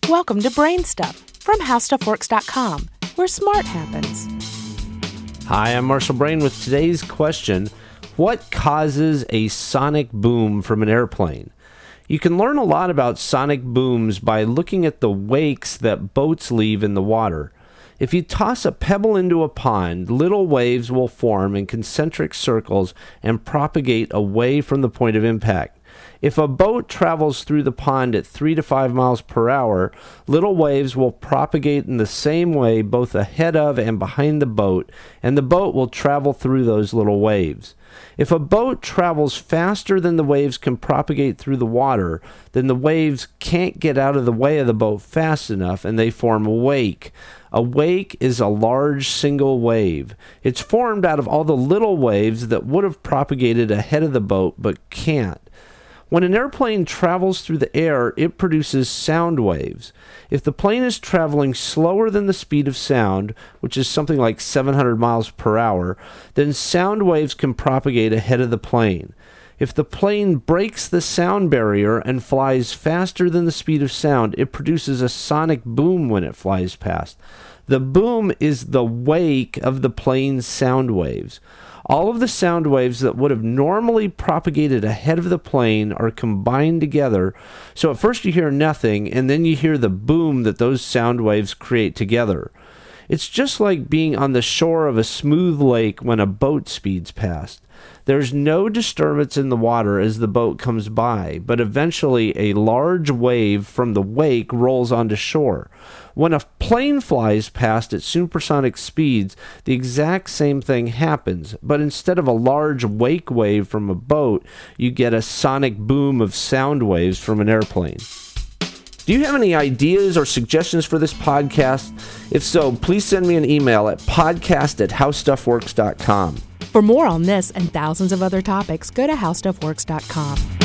Welcome to Brain Stuff from HowStuffWorks.com, where smart happens. Hi, I'm Marshall Brain with today's question: what causes a sonic boom from an airplane? You can learn a lot about sonic booms by looking at the wakes that boats leave in the water. If you toss a pebble into a pond, little waves will form in concentric circles and propagate away from the point of impact. If a boat travels through the pond at 3 to 5 miles per hour, little waves will propagate in the same way both ahead of and behind the boat, and the boat will travel through those little waves. If a boat travels faster than the waves can propagate through the water, then the waves can't get out of the way of the boat fast enough, and they form a wake. A wake is a large single wave. It's formed out of all the little waves that would have propagated ahead of the boat but can't. When an airplane travels through the air, it produces sound waves. If the plane is traveling slower than the speed of sound, which is something like 700 miles per hour, then sound waves can propagate ahead of the plane. If the plane breaks the sound barrier and flies faster than the speed of sound, it produces a sonic boom when it flies past. The boom is the wake of the plane's sound waves. All of the sound waves that would have normally propagated ahead of the plane are combined together. So at first you hear nothing, and then you hear the boom that those sound waves create together. It's just like being on the shore of a smooth lake when a boat speeds past. There's no disturbance in the water as the boat comes by, but eventually a large wave from the wake rolls onto shore. When a plane flies past at supersonic speeds, the exact same thing happens, but instead of a large wake wave from a boat, you get a sonic boom of sound waves from an airplane. Do you have any ideas or suggestions for this podcast? If so, please send me an email at podcast@howstuffworks.com. For more on this and thousands of other topics, go to HowStuffWorks.com.